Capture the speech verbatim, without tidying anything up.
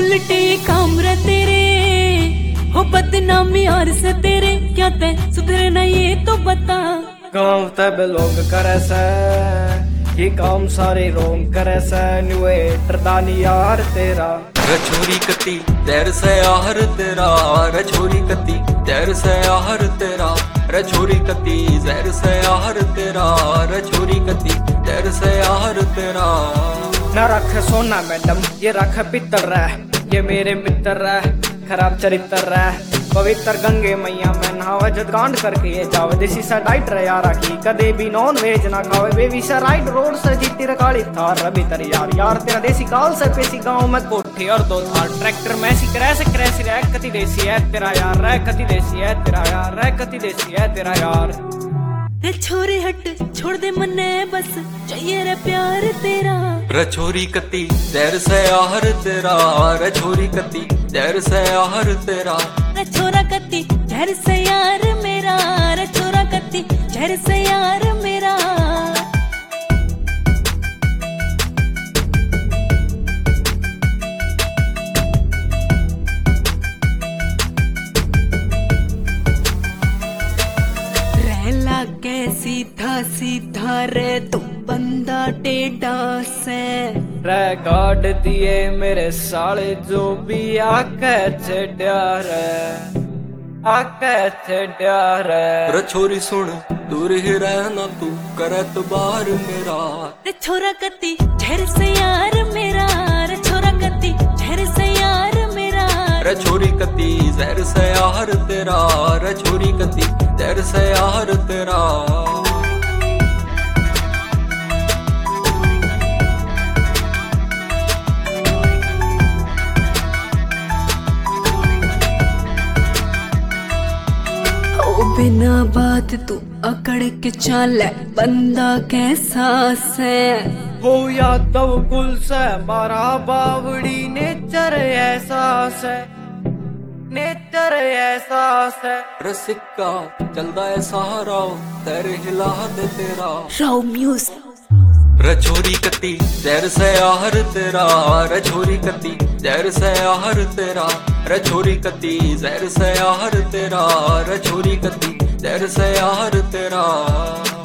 उल्टे काम रे तेरे हो बदनामी और से तेरे क्या ते सुधरे ना ये तो बता। गाँव तब लोग करे से ये काम सारे रोंग करे से नुए ट्रदानी यार तेरा। रछोरी कती तैर से आहर तेरा, रछोरी कती तैर से आहर तेरा, रछोरी कती जहर से आहर तेरा, रछोरी कती तैर से आहर तेरा। न रख सोना मैडम ये रख पितर रह, ये मेरे मित्र रह, खराब चरित्र रह। पवित्र गंगे मैया में नहावे जद गांड करके ये जावे। देसी सा डाइट रे यारा की कदे भी नॉन वेज ना खावे। बेबी सा राइट रोड से जीती रकाली थार रवि तर यार यार तेरा देसी काल से पेसी गांव में कोठी और दो थार ट्रैक्टर में सी क्रैश क्रैश रे कति देसी है तेरा यार रे कति देसी है तेरा यार रे कति देसी है तेरा यार। रे छोरे हट छोड़ दे मन्ने बस चाहिए रे प्यार तेरा। रछोरी कती तैर से आहर तेरा, रछोरी कती तैर से आहर तेरा। रे छोरा कती झर से यार मेरा, रे छोरा कती झर से यार मेरा। रहला के सीधा सीधा रे तू बंदा टेढ़ा से। रे गाड़ दिए मेरे साले जो भी आके चढ़ा रे, आके चढ़ा रे। रछोरी सुन दूर ही रहना तू करत बार मेरा। रे छोरा कती झर से यार मेरा, रे छोरा कती झर से यार मेरा। रछोरी कती जहर से आहर तेरा, रछोरी कती तैर से आहर तेरा। बिना बात तू अकड़ के चाले बंदा कैसा से। हो यादव कुल से मारा बावड़ी नेचर ऐसा से, नेचर ऐसा से। रसिका चलदा है सहारा तेरे हिला दे तेरा। राव म्यूजिक। रछोरी कती तैर से आहर तेरा, रछोरी कती तैर से आहर तेरा, रछोरी कती जहर से आहर तेरा, रछोरी कती तैर से आहर तेरा।